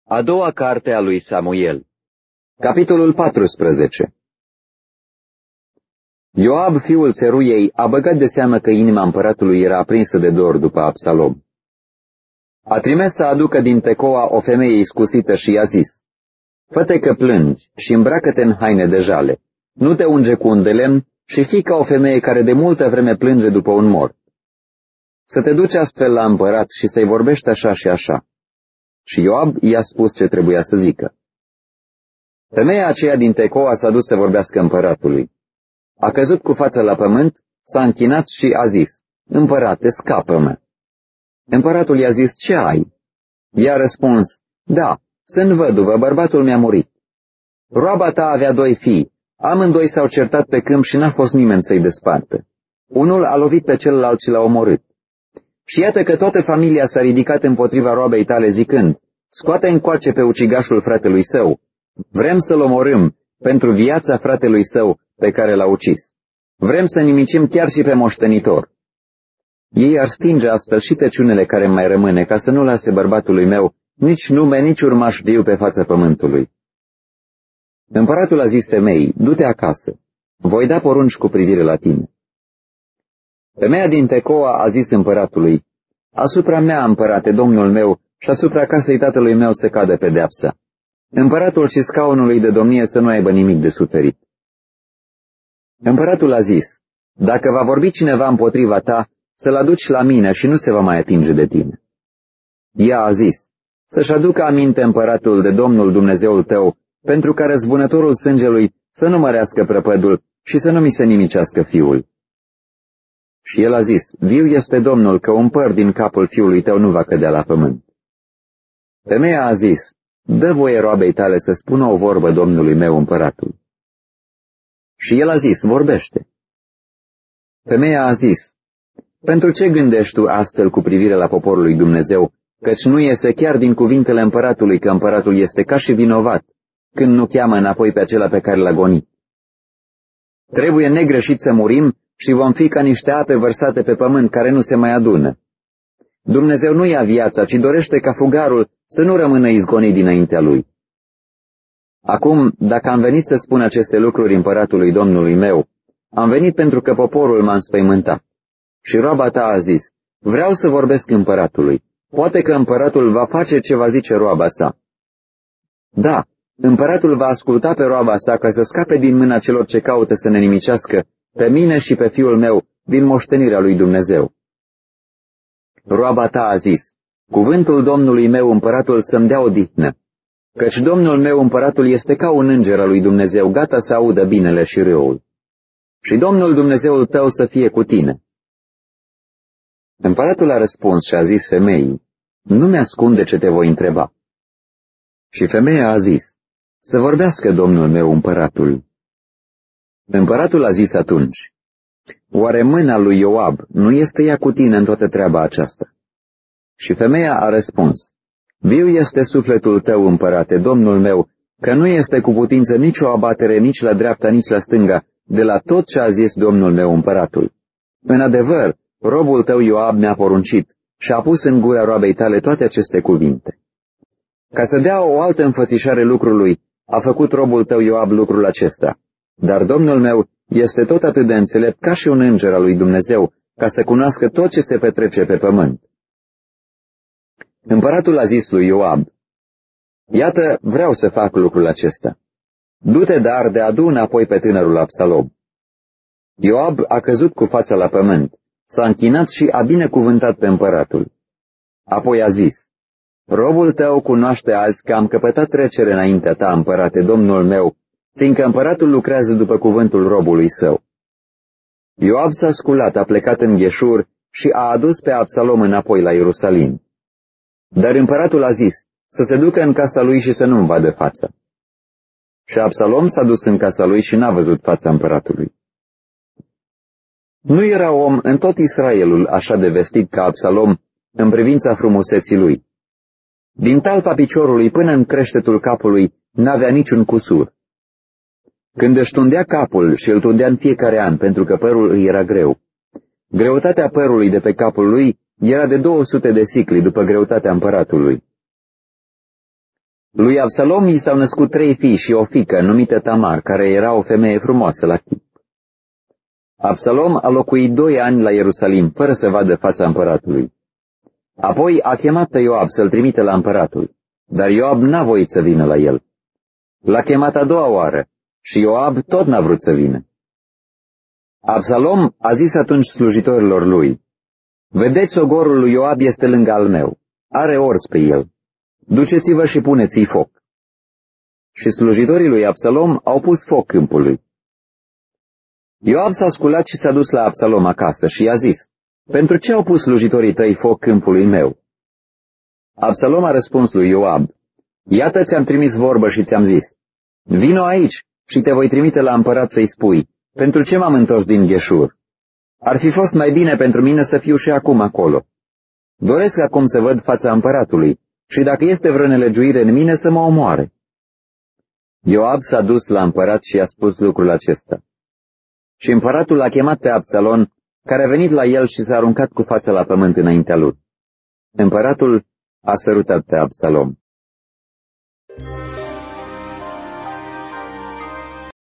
A doua carte a lui Samuel. Capitolul 14. Ioab, fiul Țeruiei, a băgat de seamă că inima împăratului era aprinsă de dor după Absalom. A trimis să aducă din Tecoa o femeie iscusită și i-a zis: „Fă-te că plângi și îmbracă-te în haine de jale, nu te unge cu un de lemn și fii ca o femeie care de multă vreme plânge după un mort. Să te duci astfel la împărat și să-i vorbești așa și așa.” Și Ioab i-a spus ce trebuia să zică. Femeia aceea din Tecoa s-a dus să vorbească împăratului. A căzut cu fața la pământ, s-a închinat și a zis: „Împărate, scapă-mă.” Împăratul i-a zis: „Ce ai?” I-a răspuns: „Da, sunt văduvă, bărbatul mi-a murit. Roaba ta avea 2 fii, amândoi s-au certat pe câmp și n-a fost nimeni să-i despartă. Unul a lovit pe celălalt și l-a omorât. Și iată că toată familia s-a ridicat împotriva roabei tale zicând: „Scoate încoace pe ucigașul fratelui său. Vrem să-l omorâm pentru viața fratelui său pe care l-a ucis. Vrem să nimicim chiar și pe moștenitor.” Ei ar stinge astfel și tăciunele care mai rămâne, ca să nu lase bărbatului meu nici nume, nici urmaș viu pe fața pământului. Împăratul a zis femeii: „Du-te acasă. Voi da porunci cu privire la tine.” Femeia din Tecoa a zis împăratului: „Asupra mea, împărate, domnul meu, și asupra casei tatălui meu să cadă pedeapsa. Împăratul și scaunului de domnie să nu aibă nimic de suferit.” Împăratul a zis: „Dacă va vorbi cineva împotriva ta, să-l aduci la mine și nu se va mai atinge de tine.” Ea a zis: „Să-și aducă aminte împăratul de Domnul Dumnezeul tău, pentru ca răzbunătorul sângelui să nu mărească prăpădul și să nu mi se nimicească fiul.” Și el a zis: „Viu este Domnul că un păr din capul fiului tău nu va cădea la pământ.” Femeia a zis: „Dă voie roabei tale să spună o vorbă domnului meu împăratul.” Și el a zis: „Vorbește.” Femeia a zis: „Pentru ce gândești tu astfel cu privire la poporul lui Dumnezeu, căci nu iese chiar din cuvintele împăratului că împăratul este ca și vinovat, când nu cheamă înapoi pe acela pe care l-a gonit? Trebuie negreșit să murim și vom fi ca niște ape vărsate pe pământ care nu se mai adună. Dumnezeu nu ia viața, ci dorește ca fugarul să nu rămână izgonit dinaintea lui. Acum, dacă am venit să spun aceste lucruri împăratului Domnului meu, am venit pentru că poporul m-a înspăimântat.” Și roaba ta a zis: „Vreau să vorbesc împăratului. Poate că împăratul va face ce va zice roaba sa.” Da, împăratul va asculta pe roaba sa ca să scape din mâna celor ce caută să ne nimicească pe mine și pe fiul meu din moștenirea lui Dumnezeu. Roaba ta a zis: „Cuvântul Domnului meu împăratul să-mi dea odihnă, căci Domnul meu împăratul este ca un înger al lui Dumnezeu, gata să audă binele și răul. Și Domnul Dumnezeul tău să fie cu tine.” Împăratul a răspuns și a zis femeii: „Nu mi-ascunde ce te voi întreba.” Și femeia a zis: „Să vorbească domnul meu împăratul.” Împăratul a zis atunci: „Oare mâna lui Ioab nu este ea cu tine în toată treaba aceasta?” Și femeia a răspuns: „Viu este sufletul tău, împărate, domnul meu, că nu este cu putință nici o abatere nici la dreapta, nici la stânga, de la tot ce a zis domnul meu împăratul. În adevăr, robul tău Ioab mi-a poruncit și a pus în gura roabei tale toate aceste cuvinte. Ca să dea o altă înfățișare lucrului, a făcut robul tău Ioab lucrul acesta. Dar domnul meu este tot atât de înțelept ca și un înger al lui Dumnezeu, ca să cunoască tot ce se petrece pe pământ.” Împăratul a zis lui Ioab: „Iată, vreau să fac lucrul acesta. Du-te dar de adu înapoi pe tânărul Absalom.” Ioab a căzut cu fața la pământ, s-a închinat și a binecuvântat pe împăratul. Apoi a zis: „Robul tău cunoaște azi că am căpătat trecere înaintea ta, împărate, domnul meu, fiindcă împăratul lucrează după cuvântul robului său.” Ioab s-a sculat, a plecat în Gheșur și a adus pe Absalom înapoi la Ierusalim. Dar împăratul a zis să se ducă în casa lui și să nu-mi vadă fața. Și Absalom s-a dus în casa lui și n-a văzut fața împăratului. Nu era om în tot Israelul așa de vestit ca Absalom în privința frumuseții lui. Din talpa piciorului până în creștetul capului n-avea niciun cusur. Când își tundea capul și îl tundea în fiecare an pentru că părul îi era greu, greutatea părului de pe capul lui era de 200 de sicli după greutatea împăratului. Lui Absalom i s-au născut 3 fii și o fiică numită Tamar, care era o femeie frumoasă la chip. Absalom a locuit 2 ani la Ierusalim, fără să vadă fața împăratului. Apoi a chemat pe Ioab să-l trimite la împăratul, dar Ioab n-a voit să vină la el. L-a chemat a 2-a oară și Ioab tot n-a vrut să vină. Absalom a zis atunci slujitorilor lui: "Vedeți, ogorul lui Ioab este lângă al meu, are ors pe el. Duceți-vă și puneți-i foc." Și slujitorii lui Absalom au pus foc câmpului. Ioab s-a sculat și s-a dus la Absalom acasă și i-a zis: "Pentru ce au pus slujitorii tăi foc câmpului meu?" Absalom a răspuns lui Ioab: "Iată, ți-am trimis vorbă și ți-am zis: vino aici și te voi trimite la împărat să-i spui: pentru ce m-am întors din Gheșur? Ar fi fost mai bine pentru mine să fiu și acum acolo. Doresc acum să văd fața împăratului și dacă este vreo nelegiuire în mine să mă omoare." Ioab s-a dus la împărat și i-a spus lucrul acesta. Și împăratul l-a chemat pe Absalom, care a venit la el și s-a aruncat cu fața la pământ înaintea lui. Împăratul a sărutat pe Absalom.